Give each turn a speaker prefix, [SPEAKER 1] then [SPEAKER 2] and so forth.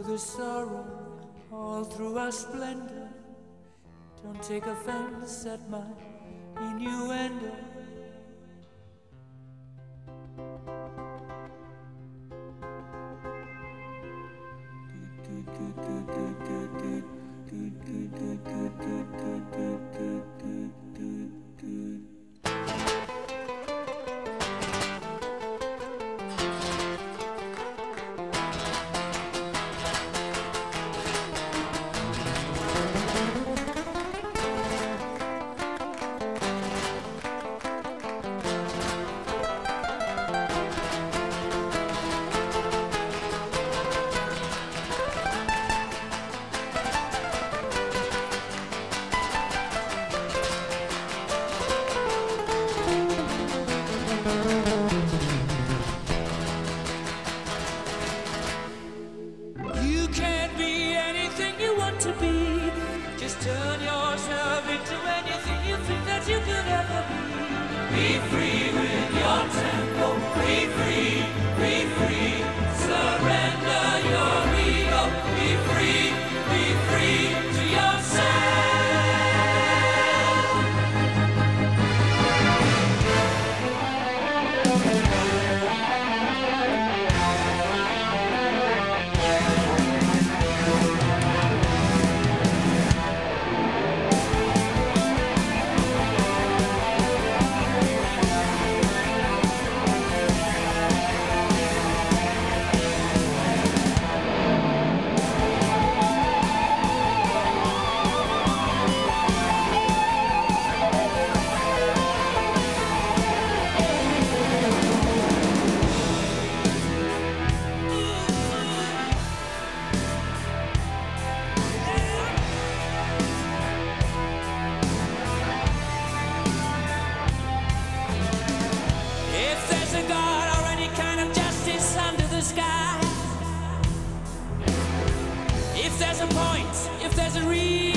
[SPEAKER 1] the sorrow, all through our splendor. Don't take offense at my innuendo. You can't be anything you want to be. Just turn yourself into anything you think that you could ever be. Be free with your tempo. Be free, be free. Surrender your ego. Be free to yourself. If there's a God or any kind of justice under the sky, if there's a point, if there's a reason,